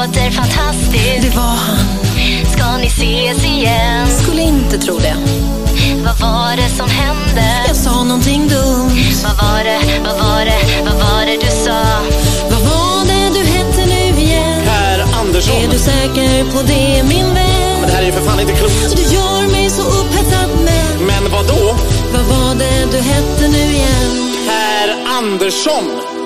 låter fantastiskt. Det var han. Ska ni ses igen? Skulle inte tro det. Vad var det som hände? Jag sa någonting dumt. Vad var det du sa? Vad var det du hette nu igen? Per Andersson. Är du säker på det, min vän? Men det här är ju för fan inte klokt. Du gör mig så upphetsad, men vad då? vad var det du hette nu igen? Per Andersson.